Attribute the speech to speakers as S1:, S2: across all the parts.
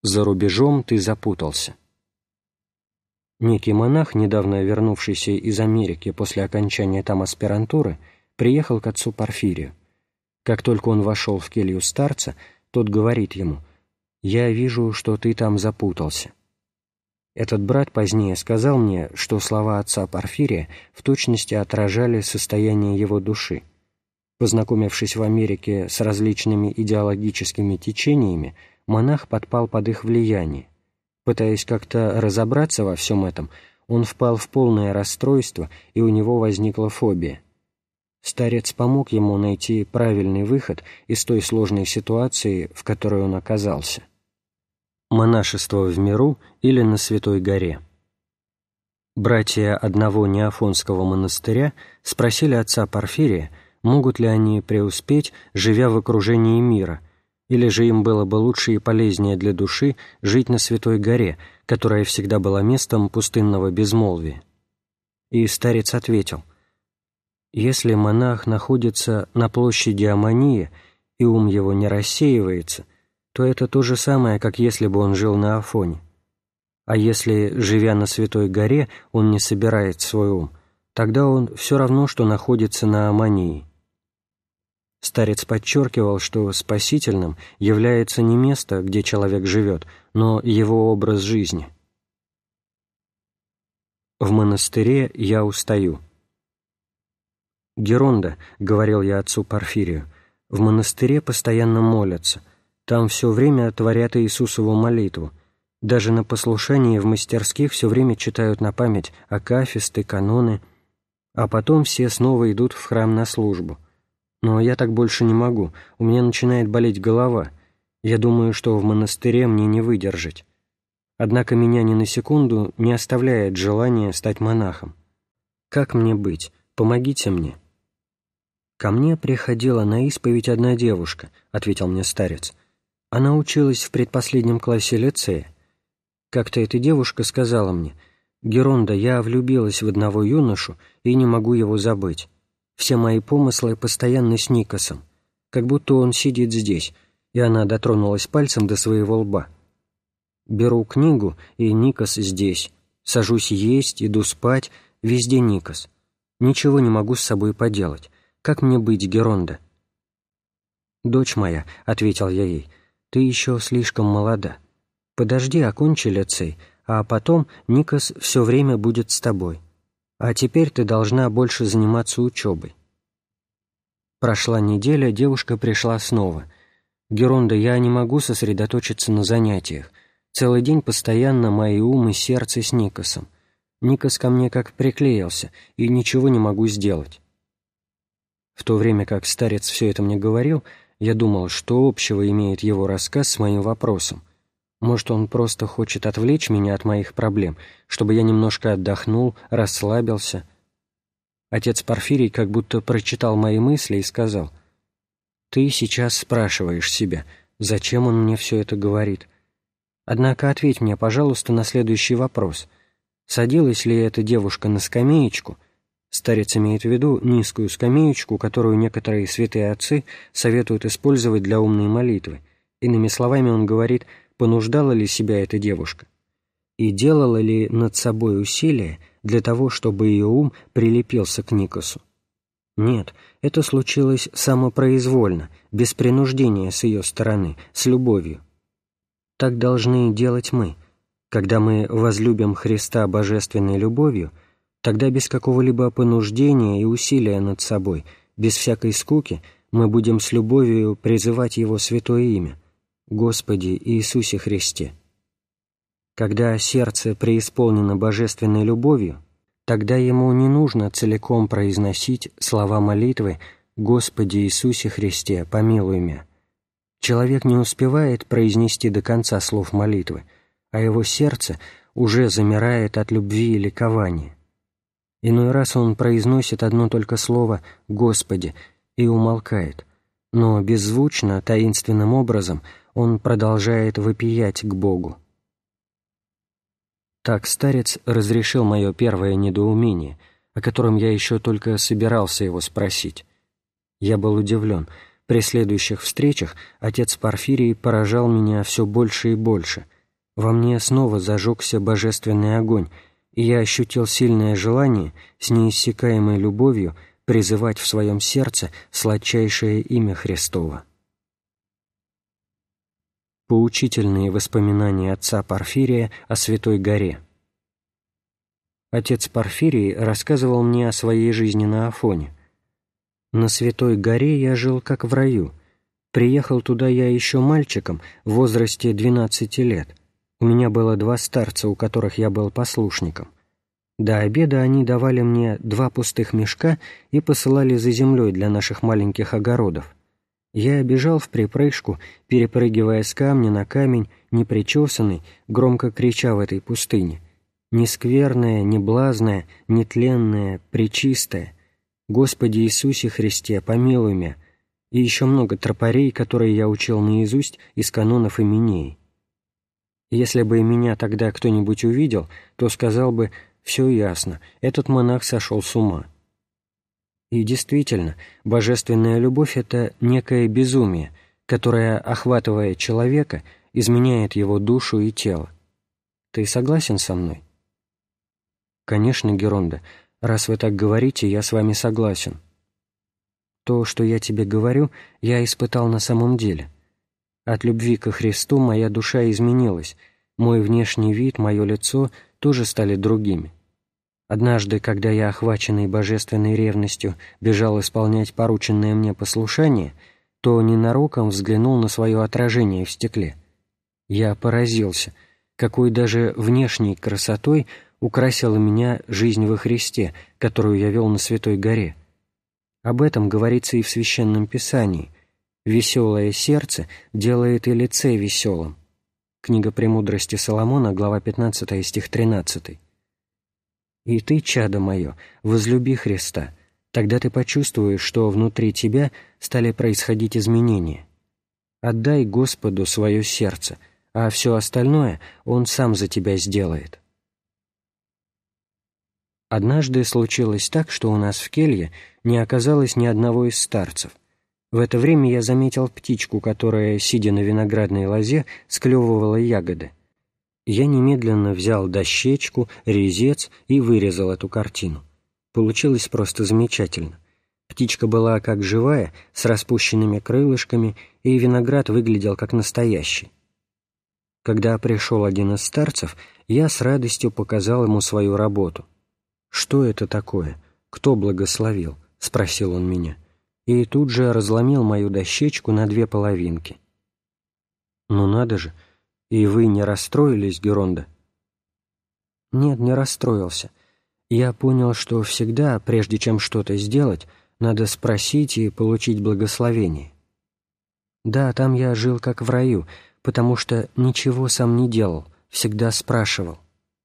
S1: за рубежом ты запутался». Некий монах, недавно вернувшийся из Америки после окончания там аспирантуры, приехал к отцу Порфирию. Как только он вошел в келью старца, тот говорит ему: «Я вижу, что ты там запутался». Этот брат позднее сказал мне, что слова отца Порфирия в точности отражали состояние его души. Познакомившись в Америке с различными идеологическими течениями, монах подпал под их влияние. Пытаясь как-то разобраться во всем этом, он впал в полное расстройство, и у него возникла фобия. Старец помог ему найти правильный выход из той сложной ситуации, в которой он оказался. Монашество в миру или на Святой горе. Братья одного неафонского монастыря спросили отца Порфирия, могут ли они преуспеть, живя в окружении мира, или же им было бы лучше и полезнее для души жить на Святой горе, которая всегда была местом пустынного безмолвия. И старец ответил: «Если монах находится на площади Аммония, и ум его не рассеивается, то это то же самое, как если бы он жил на Афоне. А если, живя на Святой горе, он не собирает свой ум, тогда он все равно, что находится на Аммонии». Старец подчеркивал, что спасительным является не место, где человек живет, но его образ жизни. В монастыре я устаю. «Геронда, — говорил я отцу Порфирию, — в монастыре постоянно молятся, там все время творят Иисусову молитву, даже на послушании в мастерских все время читают на память акафисты, каноны, а потом все снова идут в храм на службу. Но я так больше не могу, у меня начинает болеть голова, я думаю, что в монастыре мне не выдержать. Однако меня ни на секунду не оставляет желание стать монахом. Как мне быть? Помогите мне». «Ко мне приходила на исповедь одна девушка», — ответил мне старец. «Она училась в предпоследнем классе лицея. Как-то эта девушка сказала мне: „Геронда, я влюбилась в одного юношу и не могу его забыть. Все мои помыслы постоянно с Никосом, как будто он сидит здесь», и она дотронулась пальцем до своего лба. «Беру книгу, и Никос здесь. Сажусь есть, иду спать, везде Никос. Ничего не могу с собой поделать. Как мне быть, Геронда?» «Дочь моя, — ответил я ей, — ты еще слишком молода. Подожди, окончи лицей, а потом Никос все время будет с тобой. А теперь ты должна больше заниматься учебой». Прошла неделя, девушка пришла снова. «Геронда, я не могу сосредоточиться на занятиях. Целый день постоянно мои ум и сердце с Никосом. Никос ко мне как приклеился, и ничего не могу сделать». В то время как старец все это мне говорил, я думал, что общего имеет его рассказ с моим вопросом. Может, он просто хочет отвлечь меня от моих проблем, чтобы я немножко отдохнул, расслабился. Отец Порфирий как будто прочитал мои мысли и сказал: «Ты сейчас спрашиваешь себя, зачем он мне все это говорит? Однако ответь мне, пожалуйста, на следующий вопрос. Садилась ли эта девушка на скамеечку?» Старец имеет в виду низкую скамеечку, которую некоторые святые отцы советуют использовать для умной молитвы. Иными словами, он говорит, понуждала ли себя эта девушка и делала ли над собой усилия для того, чтобы ее ум прилепился к Никосу. Нет, это случилось самопроизвольно, без принуждения с ее стороны, с любовью. Так должны делать мы. Когда мы возлюбим Христа божественной любовью, тогда без какого-либо понуждения и усилия над собой, без всякой скуки, мы будем с любовью призывать Его святое имя: «Господи Иисусе Христе». Когда сердце преисполнено божественной любовью, тогда ему не нужно целиком произносить слова молитвы «Господи Иисусе Христе, помилуй меня». Человек не успевает произнести до конца слов молитвы, а его сердце уже замирает от любви и ликования. Иной раз он произносит одно только слово «Господи» и умолкает, но беззвучно, таинственным образом он продолжает вопиять к Богу. Так старец разрешил мое первое недоумение, о котором я еще только собирался его спросить. Я был удивлен. При следующих встречах отец Порфирий поражал меня все больше и больше, Во мне снова зажегся божественный огонь, и я ощутил сильное желание с неиссякаемой любовью призывать в своем сердце сладчайшее имя Христово. Поучительные воспоминания отца Порфирия о Святой горе. Отец Порфирий рассказывал мне о своей жизни на Афоне. «На Святой горе я жил как в раю. Приехал туда я еще мальчиком в возрасте 12 лет. У меня было 2 старца, у которых я был послушником. До обеда они давали мне 2 пустых мешка и посылали за землей для наших маленьких огородов. Я бежал вприпрыжку, перепрыгивая с камня на камень, непричесанный, громко крича в этой пустыне: «Нескверная, неблазная, нетленная, пречистая, Господи Иисусе Христе, помилуй мя», и еще много тропарей, которые я учил наизусть из канонов Именей. Если бы меня тогда кто-нибудь увидел, то сказал бы: «Все ясно, этот монах сошел с ума». И действительно, божественная любовь — это некое безумие, которое, охватывая человека, изменяет его душу и тело. Ты согласен со мной? Конечно, Геронда, раз вы так говорите, я с вами согласен. То, что я тебе говорю, я испытал на самом деле. От любви ко Христу моя душа изменилась, мой внешний вид, мое лицо тоже стали другими. Однажды, когда я, охваченный божественной ревностью, бежал исполнять порученное мне послушание, то ненароком взглянул на свое отражение в стекле. Я поразился, какой даже внешней красотой украсила меня жизнь во Христе, которую я вел на Святой горе. Об этом говорится и в Священном Писании: «Веселое сердце делает и лице веселым». Книга «Премудрости Соломона», глава 15, стих 13. «И ты, чадо мое, возлюби Христа, тогда ты почувствуешь, что внутри тебя стали происходить изменения. Отдай Господу свое сердце, а все остальное Он сам за тебя сделает». Однажды случилось так, что у нас в келье не оказалось ни одного из старцев. В это время я заметил птичку, которая, сидя на виноградной лозе, склевывала ягоды. Я немедленно взял дощечку, резец и вырезал эту картину. Получилось просто замечательно. Птичка была как живая, с распущенными крылышками, и виноград выглядел как настоящий. Когда пришел один из старцев, я с радостью показал ему свою работу. «Что это такое? Кто благословил?» — спросил он меня. И тут же разломил мою дощечку на 2 половинки. «Ну надо же! И вы не расстроились, Геронда?» «Нет, не расстроился. Я понял, что всегда, прежде чем что-то сделать, надо спросить и получить благословение. Да, там я жил как в раю, потому что ничего сам не делал, всегда спрашивал».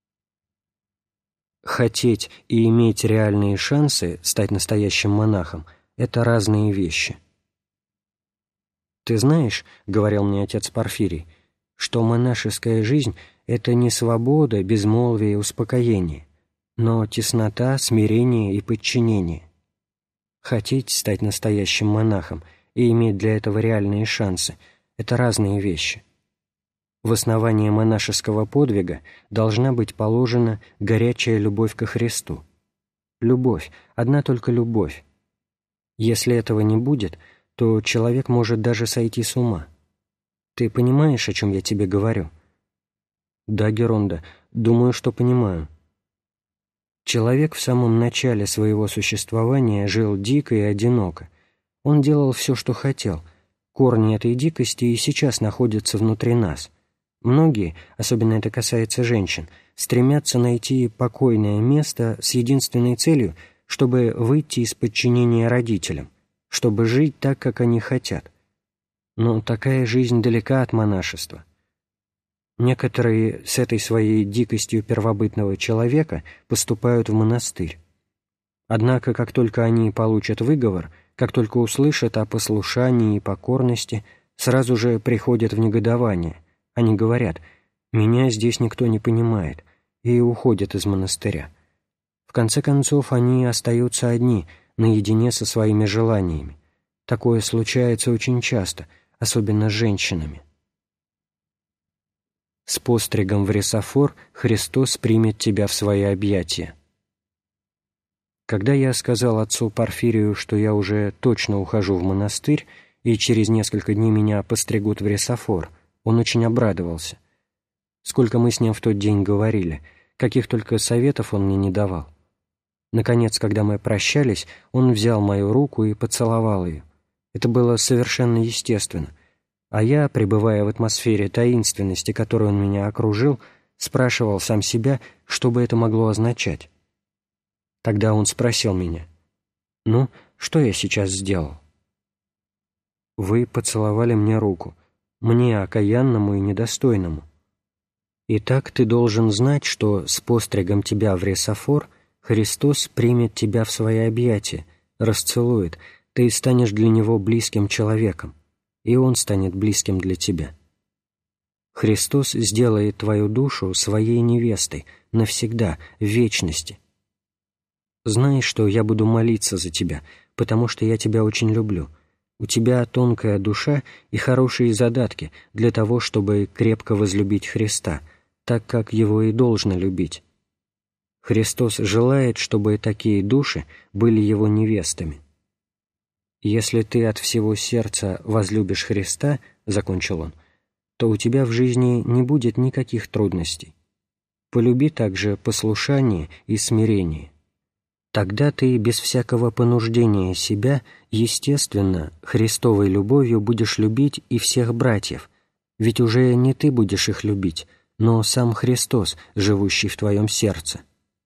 S1: Хотеть и иметь реальные шансы стать настоящим монахом — это разные вещи. «Ты знаешь, — говорил мне отец Порфирий, — что монашеская жизнь — это не свобода, безмолвие и успокоение, но теснота, смирение и подчинение. Хотеть стать настоящим монахом и иметь для этого реальные шансы — это разные вещи. В основание монашеского подвига должна быть положена горячая любовь ко Христу. Любовь, одна только любовь. Если этого не будет, то человек может даже сойти с ума. Ты понимаешь, о чем я тебе говорю?» «Да, Геронда, думаю, что понимаю». Человек в самом начале своего существования жил дико и одиноко. Он делал все, что хотел. Корни этой дикости и сейчас находятся внутри нас. Многие, особенно это касается женщин, стремятся найти покойное место с единственной целью, чтобы выйти из подчинения родителям, чтобы жить так, как они хотят. Но такая жизнь далека от монашества. Некоторые с этой своей дикостью первобытного человека поступают в монастырь. Однако, как только они получат выговор, как только услышат о послушании и покорности, сразу же приходят в негодование. Они говорят: «Меня здесь никто не понимает», и уходят из монастыря. В конце концов, они остаются одни, наедине со своими желаниями. Такое случается очень часто, особенно с женщинами. с постригом в ресофор Христос примет тебя в свои объятия». Когда я сказал отцу Порфирию, что я уже точно ухожу в монастырь, и через несколько дней меня постригут в ресофор, он очень обрадовался. Сколько мы с ним в тот день говорили, каких только советов он мне не давал. Наконец, когда мы прощались, он взял мою руку и поцеловал ее. Это было совершенно естественно. А я, пребывая в атмосфере таинственности, которой он меня окружил, спрашивал сам себя, что бы это могло означать. Тогда он спросил меня: «Ну, что я сейчас сделал?» «Вы поцеловали мне руку, мне, окаянному и недостойному. Итак, ты должен знать, что с постригом тебя в ресофор Христос примет тебя в свои объятия, расцелует, ты станешь для Него близким человеком, и Он станет близким для тебя. Христос сделает твою душу своей невестой навсегда, в вечности. Знай, что я буду молиться за тебя, потому что я тебя очень люблю. У тебя тонкая душа и хорошие задатки для того, чтобы крепко возлюбить Христа, так как Его и должно любить. Христос желает, чтобы такие души были Его невестами. Если ты от всего сердца возлюбишь Христа, — закончил он, — то у тебя в жизни не будет никаких трудностей. Полюби также послушание и смирение. Тогда ты без всякого понуждения себя, естественно, Христовой любовью будешь любить и всех братьев, ведь уже не ты будешь их любить, но сам Христос, живущий в твоем сердце.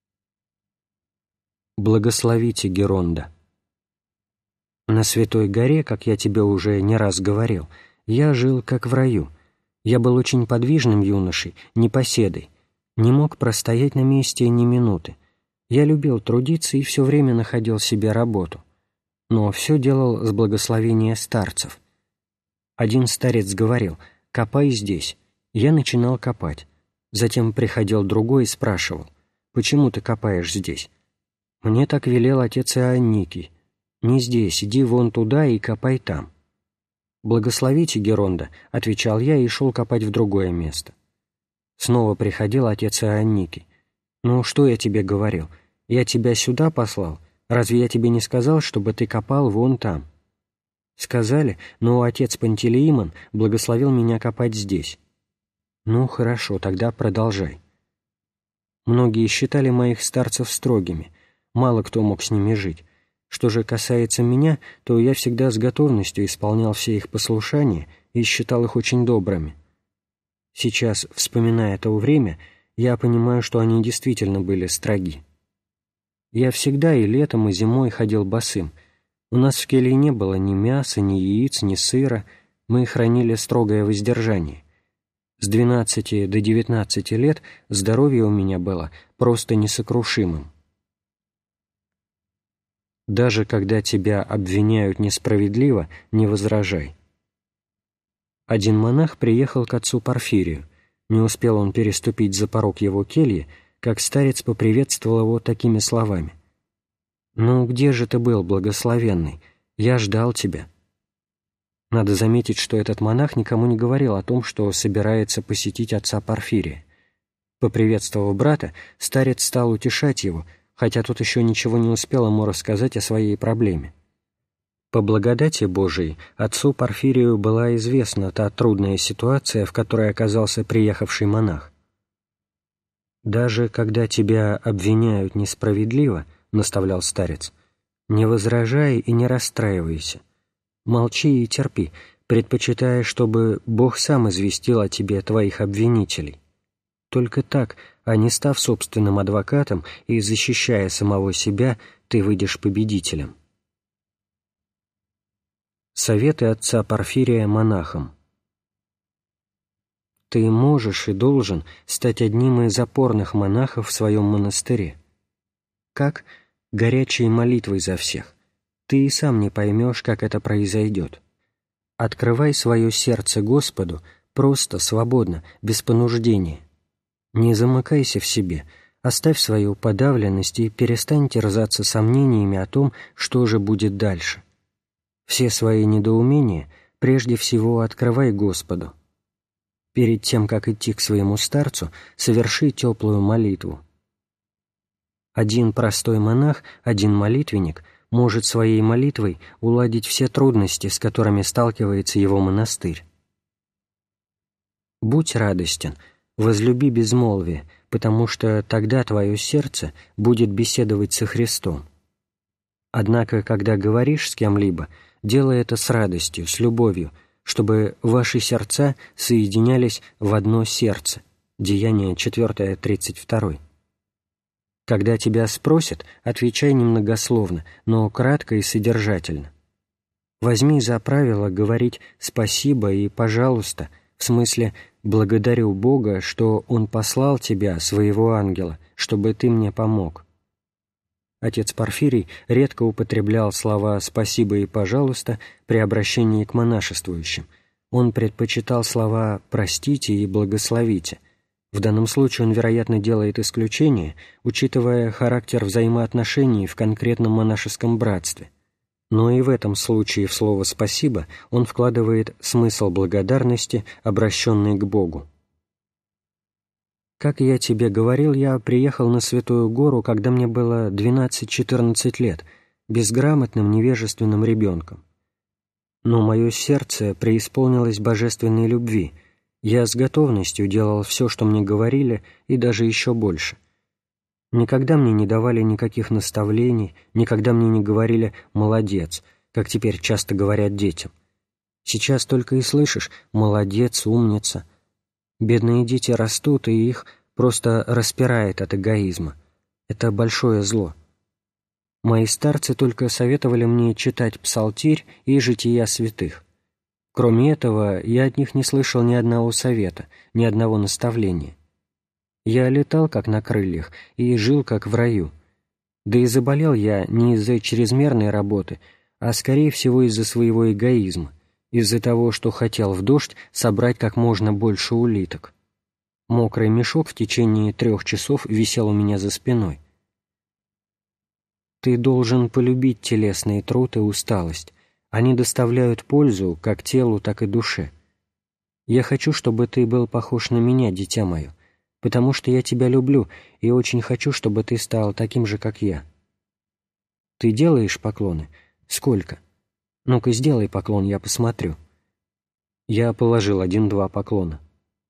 S1: Благословите Геронда. На Святой горе, как я тебе уже не раз говорил, я жил как в раю. Я был очень подвижным юношей, непоседой, не мог простоять на месте ни минуты. Я любил трудиться и все время находил себе работу, но все делал с благословения старцев. Один старец говорил: «Копай здесь». Я начинал копать. Затем приходил другой и спрашивал: «Почему ты копаешь здесь?» «Мне так велел отец Ионикий. Не здесь, иди вон туда и копай там». «Благословите Геронда», — отвечал я и шел копать в другое место. Снова приходил отец Ионикий. «Ну, что я тебе говорил? Я тебя сюда послал? Разве я тебе не сказал, чтобы ты копал вон там?» «Сказали, но отец Пантелеимон благословил меня копать здесь». «Ну, хорошо, тогда продолжай». Многие считали моих старцев строгими, мало кто мог с ними жить. Что же касается меня, то я всегда с готовностью исполнял все их послушания и считал их очень добрыми. Сейчас, вспоминая то время, я понимаю, что они действительно были строги. Я всегда и летом, и зимой ходил босым. У нас в келье не было ни мяса, ни яиц, ни сыра, мы хранили строгое воздержание. С 12 до 19 лет здоровье у меня было просто несокрушимым. Даже когда тебя обвиняют несправедливо, не возражай. Один монах приехал к отцу Порфирию. Не успел он переступить за порог его кельи, как старец поприветствовал его такими словами: «Ну, где же ты был, благословенный? Я ждал тебя». Надо заметить, что этот монах никому не говорил о том, что собирается посетить отца Порфирия. Поприветствовав брата, старец стал утешать его, хотя тот еще ничего не успел ему рассказать о своей проблеме. По благодати Божией отцу Порфирию была известна та трудная ситуация, в которой оказался приехавший монах. «Даже когда тебя обвиняют несправедливо, — наставлял старец, — не возражай и не расстраивайся. Молчи и терпи, предпочитая, чтобы Бог сам известил о тебе твоих обвинителей. Только так, а не став собственным адвокатом и защищая самого себя, ты выйдешь победителем». Советы отца Порфирия монахам. Ты можешь и должен стать одним из опорных монахов в своем монастыре. Как? Горячей молитвой за всех. Ты и сам не поймешь, как это произойдет. Открывай свое сердце Господу просто, свободно, без понуждения. Не замыкайся в себе, оставь свою подавленность и перестань терзаться сомнениями о том, что же будет дальше. Все свои недоумения прежде всего открывай Господу. перед тем, как идти к своему старцу, соверши теплую молитву. Один простой монах, один молитвенник может своей молитвой уладить все трудности, с которыми сталкивается его монастырь. Будь радостен, возлюби безмолвие, потому что тогда твое сердце будет беседовать со Христом. Однако, когда говоришь с кем-либо, делай это с радостью, с любовью, чтобы ваши сердца соединялись в одно сердце. Деяние 4, 32. Когда тебя спросят, отвечай немногословно, но кратко и содержательно. Возьми за правило говорить «спасибо» и «пожалуйста», в смысле «благодарю Бога, что Он послал тебя, своего ангела, чтобы ты мне помог». Отец Порфирий редко употреблял слова «спасибо» и «пожалуйста» при обращении к монашествующим. Он предпочитал слова «простите» и «благословите». В данном случае он, вероятно, делает исключение, учитывая характер взаимоотношений в конкретном монашеском братстве. Но и в этом случае в слово «спасибо» он вкладывает смысл благодарности, обращенный к Богу. Как я тебе говорил, я приехал на Святую Гору, когда мне было 12-14 лет, безграмотным, невежественным ребенком. Но мое сердце преисполнилось божественной любви. Я с готовностью делал все, что мне говорили, и даже еще больше. Никогда мне не давали никаких наставлений, никогда мне не говорили «молодец», как теперь часто говорят детям. Сейчас только и слышишь «молодец», «умница». Бедные дети растут, и их просто распирает от эгоизма. Это большое зло. Мои старцы только советовали мне читать псалтирь и жития святых. Кроме этого, я от них не слышал ни одного совета, ни одного наставления. Я летал, как на крыльях, и жил, как в раю. Да и заболел я не из-за чрезмерной работы, а, скорее всего, из-за своего эгоизма, из-за того, что хотел в дождь собрать как можно больше улиток. Мокрый мешок в течение 3 часов висел у меня за спиной. Ты должен полюбить телесный труд и усталость. Они доставляют пользу как телу, так и душе. Я хочу, чтобы ты был похож на меня, дитя мое, потому что я тебя люблю и очень хочу, чтобы ты стал таким же, как я. Ты делаешь поклоны? Сколько? Ну-ка, сделай поклон, я посмотрю. Я положил 1-2 поклона.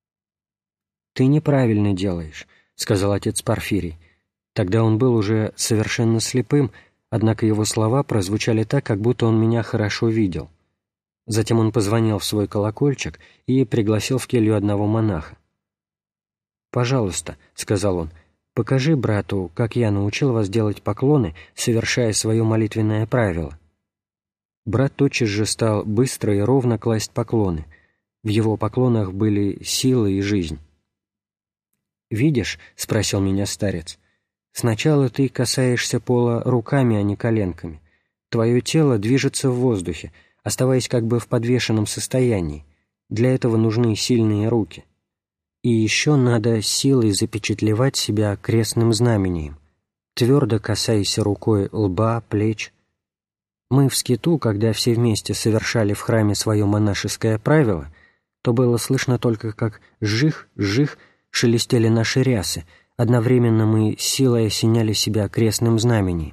S1: Ты неправильно делаешь, сказал отец Порфирий. Тогда он был уже совершенно слепым, однако его слова прозвучали так, как будто он меня хорошо видел. Затем он позвонил в свой колокольчик и пригласил в келью одного монаха. «Пожалуйста», — сказал он, — «покажи брату, как я научил вас делать поклоны, совершая свое молитвенное правило». Брат тотчас же стал быстро и ровно класть поклоны. В его поклонах были сила и жизнь. «Видишь?» — спросил меня старец. «Сначала ты касаешься пола руками, а не коленками. Твое тело движется в воздухе, оставаясь как бы в подвешенном состоянии. Для этого нужны сильные руки. И еще надо силой запечатлевать себя крестным знамением. Твердо касайся рукой лба, плеч. Мы в скиту, когда все вместе совершали в храме свое монашеское правило, то было слышно только, как жих-жих шелестели наши рясы, одновременно мы силой осеняли себя крестным знамением.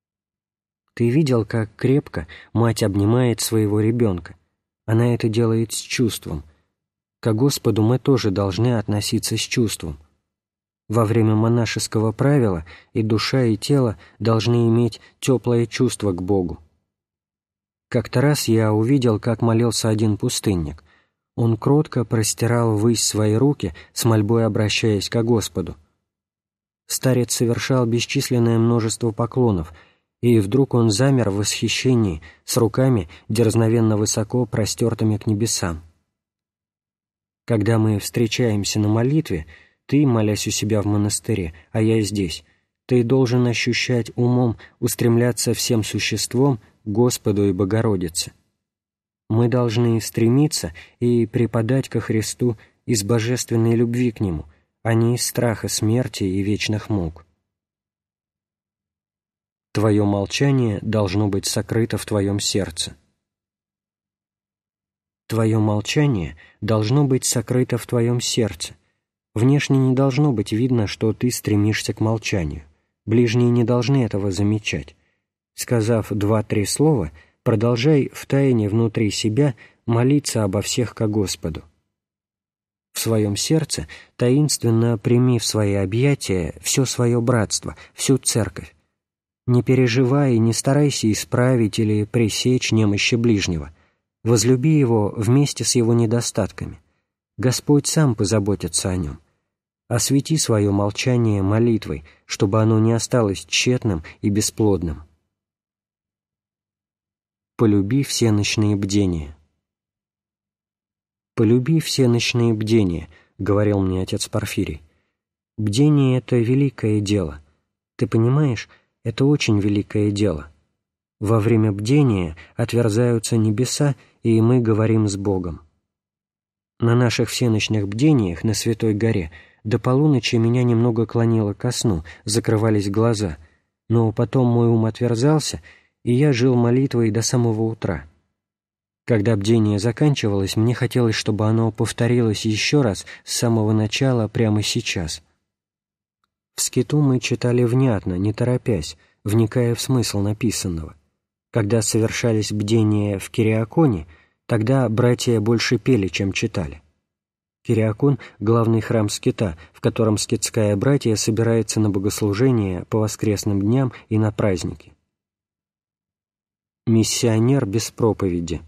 S1: Ты видел, как крепко мать обнимает своего ребенка? Она это делает с чувством. К Господу мы тоже должны относиться с чувством. Во время монашеского правила и душа, и тело должны иметь теплое чувство к Богу. Как-то раз я увидел, как молился один пустынник. Он кротко простирал ввысь свои руки, с мольбой обращаясь ко Господу. Старец совершал бесчисленное множество поклонов, и вдруг он замер в восхищении, с руками дерзновенно высоко простертыми к небесам. Когда мы встречаемся на молитве, ты, молясь у себя в монастыре, а я здесь, ты должен ощущать умом, устремляться всем существом к Господу и Богородице. Мы должны стремиться и преподать ко Христу из божественной любви к Нему, а не из страха смерти и вечных мук. Твое молчание должно быть сокрыто в твоем сердце. Твое молчание должно быть сокрыто в твоем сердце. Внешне не должно быть видно, что ты стремишься к молчанию. Ближние не должны этого замечать. Сказав 2-3 слова, продолжай втайне внутри себя молиться обо всех ко Господу. В своем сердце таинственно прими в свои объятия все свое братство, всю церковь. Не переживай и не старайся исправить или пресечь немощи ближнего. Возлюби его вместе с его недостатками. Господь сам позаботится о нем. Освети свое молчание молитвой, чтобы оно не осталось тщетным и бесплодным. Полюби все ночные бдения. «Полюби все ночные бдения», — говорил мне отец Порфирий. «Бдение — это великое дело. Ты понимаешь, это очень великое дело. Во время бдения отверзаются небеса, и мы говорим с Богом. На наших всеночных бдениях на Святой горе до полуночи меня немного клонило ко сну, закрывались глаза, но потом мой ум отверзался, и я жил молитвой до самого утра. Когда бдение заканчивалось, мне хотелось, чтобы оно повторилось еще раз с самого начала прямо сейчас. В скиту мы читали внятно, не торопясь, вникая в смысл написанного. Когда совершались бдения в Кириаконе, тогда братья больше пели, чем читали. Кириакон — главный храм скита, в котором скитская братья собирается на богослужения по воскресным дням и на праздники. Миссионер без проповеди.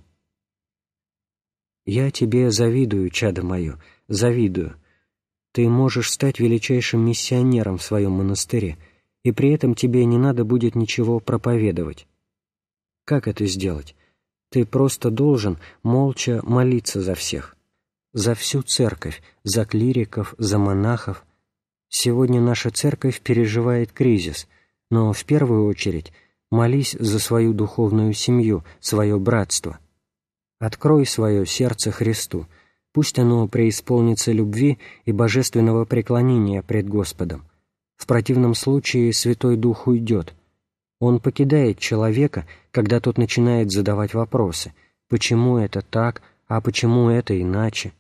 S1: «Я тебе завидую, чадо мое, завидую. Ты можешь стать величайшим миссионером в своем монастыре, и при этом тебе не надо будет ничего проповедовать. Как это сделать? Ты просто должен молча молиться за всех, за всю церковь, за клириков, за монахов. Сегодня наша церковь переживает кризис, но в первую очередь молись за свою духовную семью, свое братство. Открой свое сердце Христу, пусть оно преисполнится любви и божественного преклонения пред Господом. В противном случае Святой Дух уйдет. Он покидает человека, когда тот начинает задавать вопросы: почему это так, а почему это иначе?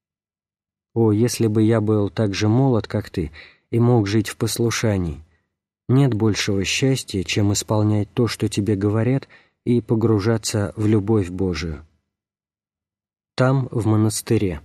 S1: О, если бы я был так же молод, как ты, и мог жить в послушании! Нет большего счастья, чем исполнять то, что тебе говорят, и погружаться в любовь Божию. Там, в монастыре.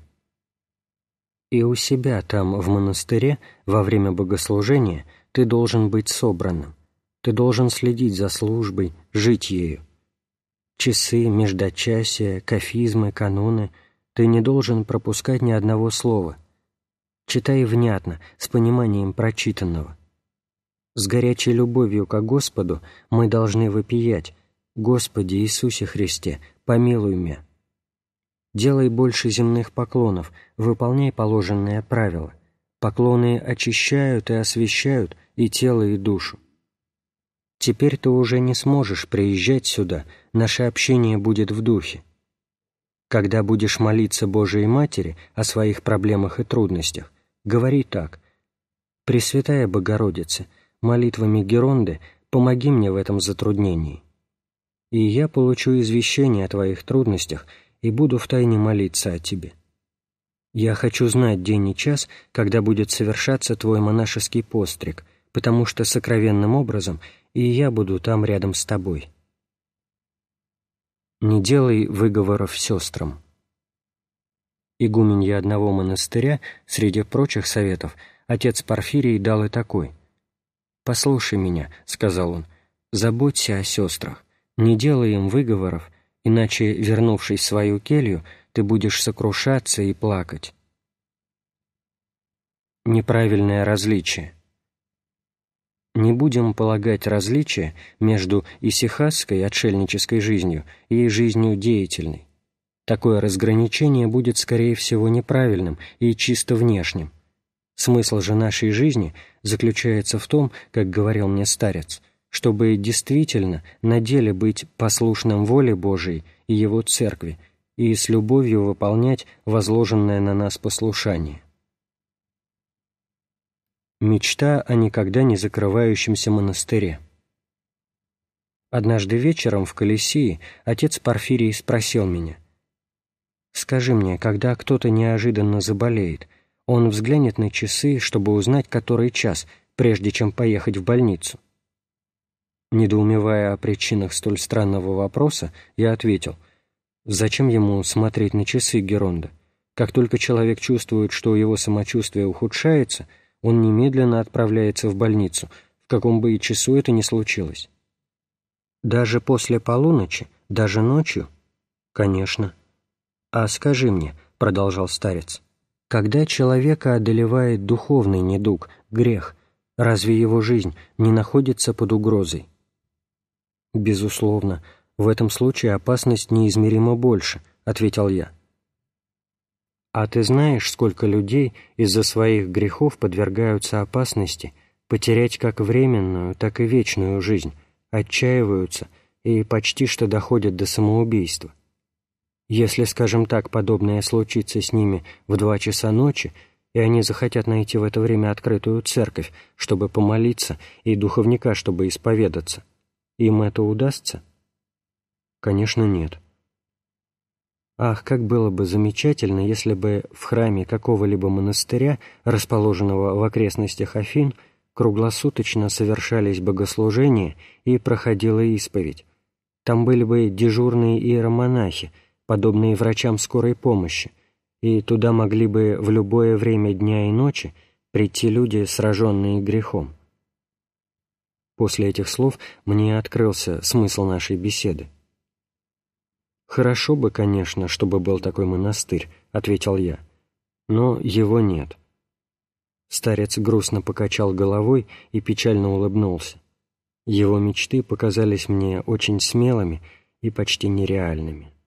S1: И у себя там, в монастыре, во время богослужения, ты должен быть собранным. Ты должен следить за службой, жить ею. Часы, междочасия, кафизмы, каноны — ты не должен пропускать ни одного слова. Читай внятно, с пониманием прочитанного. С горячей любовью ко Господу мы должны вопиять: «Господи Иисусе Христе, помилуй меня». Делай больше земных поклонов, выполняй положенное правило. Поклоны очищают и освящают и тело, и душу. Теперь ты уже не сможешь приезжать сюда, наше общение будет в духе. Когда будешь молиться Божией Матери о своих проблемах и трудностях, говори так: «Пресвятая Богородица, молитвами Геронды помоги мне в этом затруднении. И я получу извещение о твоих трудностях и буду втайне молиться о тебе. Я хочу знать день и час, когда будет совершаться твой монашеский постриг, потому что сокровенным образом и я буду там рядом с тобой». Не делай выговоров сестрам. Игуменье одного монастыря, среди прочих советов, отец Порфирий дал и такой: «Послушай меня, — сказал он, — заботься о сестрах, не делай им выговоров, иначе, вернувшись в свою келью, ты будешь сокрушаться и плакать». Неправильное различие. Не будем полагать различия между исихастской отшельнической жизнью и жизнью деятельной. Такое разграничение будет, скорее всего, неправильным и чисто внешним. Смысл же нашей жизни заключается в том, как говорил мне старец, чтобы действительно на деле быть послушным воле Божией и Его Церкви и с любовью выполнять возложенное на нас послушание. Мечта о никогда не закрывающемся монастыре. Однажды вечером в Колесии отец Порфирий спросил меня: Скажи мне, когда кто-то неожиданно заболеет, он взглянет на часы, чтобы узнать, который час, прежде чем поехать в больницу?» Недоумевая о причинах столь странного вопроса, я ответил: «Зачем ему смотреть на часы, Геронда? Как только человек чувствует, что его самочувствие ухудшается, он немедленно отправляется в больницу, в каком бы и часу это ни случилось». «Даже после полуночи? Даже ночью?» «Конечно». «А скажи мне, — продолжал старец, — когда человека одолевает духовный недуг, грех, разве его жизнь не находится под угрозой?» «Безусловно, в этом случае опасность неизмеримо больше», — ответил я. «А ты знаешь, сколько людей из-за своих грехов подвергаются опасности потерять как временную, так и вечную жизнь, отчаиваются и почти что доходят до самоубийства? Если, скажем так, подобное случится с ними в 2 часа ночи, и они захотят найти в это время открытую церковь, чтобы помолиться, и духовника, чтобы исповедаться, им это удастся?» «Конечно, нет». «Ах, как было бы замечательно, если бы в храме какого-либо монастыря, расположенного в окрестностях Афин, круглосуточно совершались богослужения и проходила исповедь. Там были бы дежурные иеромонахи, подобные врачам скорой помощи, и туда могли бы в любое время дня и ночи прийти люди, сраженные грехом». После этих слов мне открылся смысл нашей беседы. «Хорошо бы, конечно, чтобы был такой монастырь», — ответил я, — «но его нет». Старец грустно покачал головой и печально улыбнулся. Его мечты показались мне очень смелыми и почти нереальными.